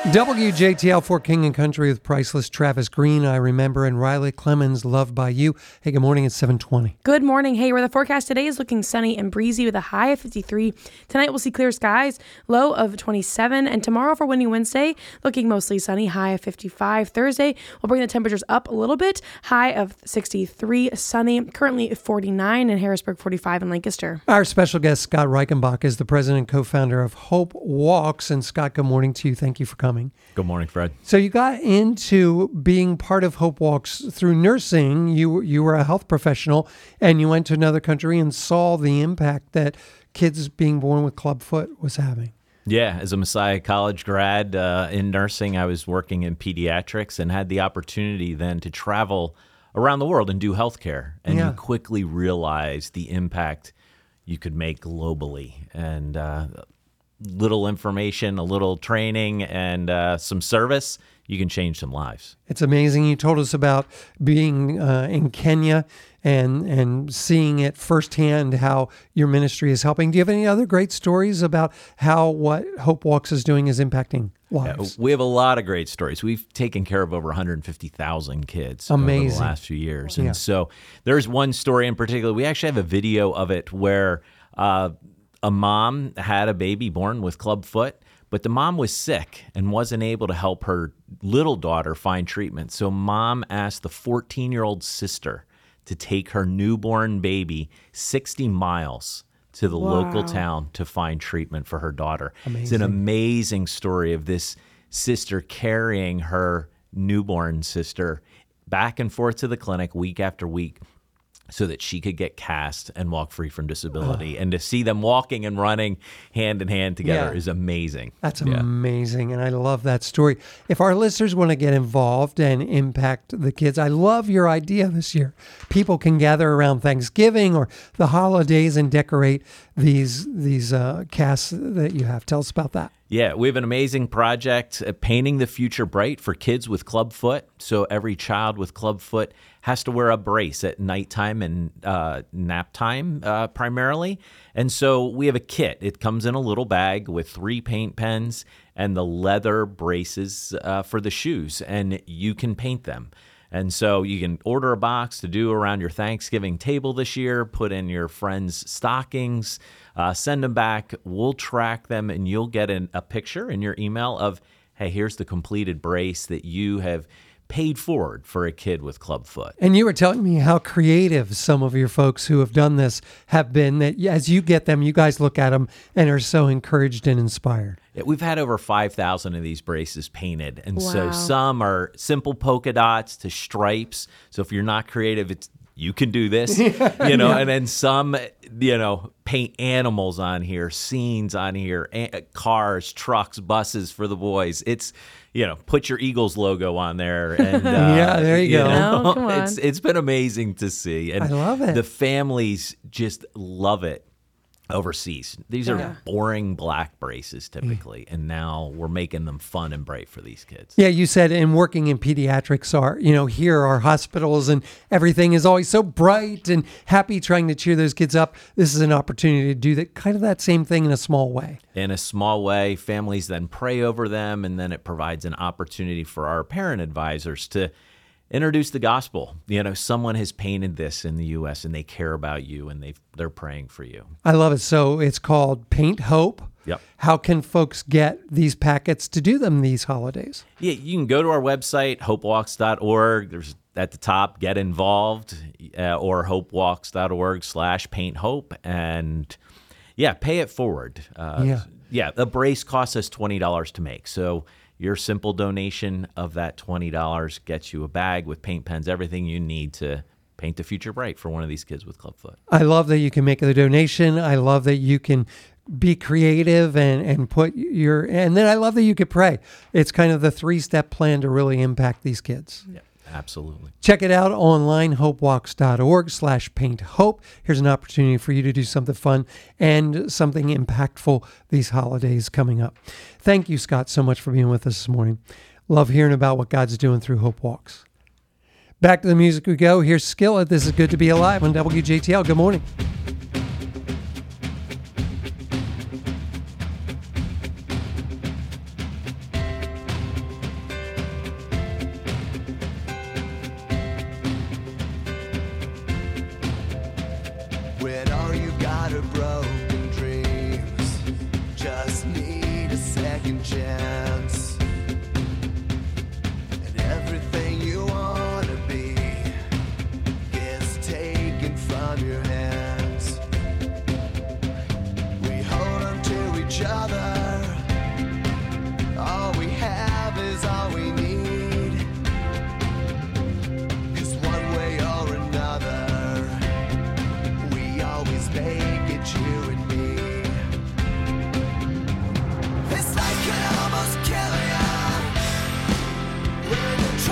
WJTL for King and Country with Priceless, Travis Green, I Remember, and Riley Clemens, Loved by You. Hey, good morning. It's 7:20. Good morning. Hey, where the forecast today is looking sunny and breezy with a high of 53. Tonight we'll see clear skies, low of 27. And tomorrow for Windy Wednesday, looking mostly sunny, high of 55. Thursday will bring the temperatures up a little bit, high of 63, sunny, currently 49 in Harrisburg, 45 in Lancaster. Our special guest, Scott Reichenbach, is the president and co-founder of Hope Walks. And Scott, good morning to you. Thank you for coming. Good morning, Fred. So you got into being part of Hope Walks through nursing. You were a health professional, and you went to another country and saw the impact that kids being born with clubfoot was having. Yeah, as a Messiah College grad in nursing, I was working in pediatrics and had the opportunity then to travel around the world and do healthcare. And you quickly realize the impact you could make globally. And little information, a little training, and some service, you can change some lives. It's amazing. You told us about being in Kenya and seeing it firsthand how your ministry is helping. Do you have any other great stories about how what Hope Walks is doing is impacting lives? We have a lot of great stories. We've taken care of over 150,000 kids over the last few years. And so there's one story in particular. We actually have a video of it where a mom had a baby born with clubfoot, but the mom was sick and wasn't able to help her little daughter find treatment. So mom asked the 14-year-old sister to take her newborn baby 60 miles to the local town to find treatment for her daughter. Amazing. It's an amazing story of this sister carrying her newborn sister back and forth to the clinic week after week, so that she could get cast and walk free from disability. And to see them walking and running hand in hand together is amazing. That's amazing, and I love that story. If our listeners want to get involved and impact the kids, I love your idea this year. People can gather around Thanksgiving or the holidays and decorate these casts that you have. Tell us about that. Yeah, we have an amazing project, Painting the Future Bright for kids with clubfoot. So every child with clubfoot has to wear a brace at nighttime and nap time primarily. And so we have a kit. It comes in a little bag with 3 paint pens and the leather braces for the shoes, and you can paint them. And so you can order a box to do around your Thanksgiving table this year, put in your friends' stockings, send them back. We'll track them, and you'll get a picture in your email of, hey, here's the completed brace that you have paid forward for a kid with clubfoot. And you were telling me how creative some of your folks who have done this have been, that as you get them, you guys look at them and are so encouraged and inspired. We've had over 5,000 of these braces painted. And so some are simple polka dots to stripes. So if you're not creative, you can do this, and then some, paint animals on here, scenes on here, cars, trucks, buses for the boys. It's, put your Eagles logo on there. And there you go. Come on. It's been amazing to see. And I love it. The families just love it. Overseas. These are boring black braces typically, and now we're making them fun and bright for these kids. Yeah, you said in working in pediatrics, here our hospitals and everything is always so bright and happy, trying to cheer those kids up. This is an opportunity to do that same thing in a small way. In a small way, families then pray over them, and then it provides an opportunity for our parent advisors to introduce the gospel. Someone has painted this in the U.S. and they care about you, and they're praying for you. I love it. So it's called Paint Hope. Yep. How can folks get these packets to do them these holidays? Yeah, you can go to our website, hopewalks.org. There's at the top, get involved, or hopewalks.org/painthope. And pay it forward. The brace costs us $20 to make. So your simple donation of that $20 gets you a bag with paint pens, everything you need to paint the future bright for one of these kids with clubfoot. I love that you can make the donation. I love that you can be creative and put and then I love that you could pray. It's kind of the 3-step plan to really impact these kids. Yeah, absolutely. Check it out online, hopewalks.org/painthope. Here's an opportunity for you to do something fun and something impactful these holidays coming up. Thank you, Scott, so much for being with us this morning. Love hearing about what God's doing through Hope Walks. Back to the music we go. Here's Skillet. This is Good to Be Alive on WJTL. Good morning. rocking chair.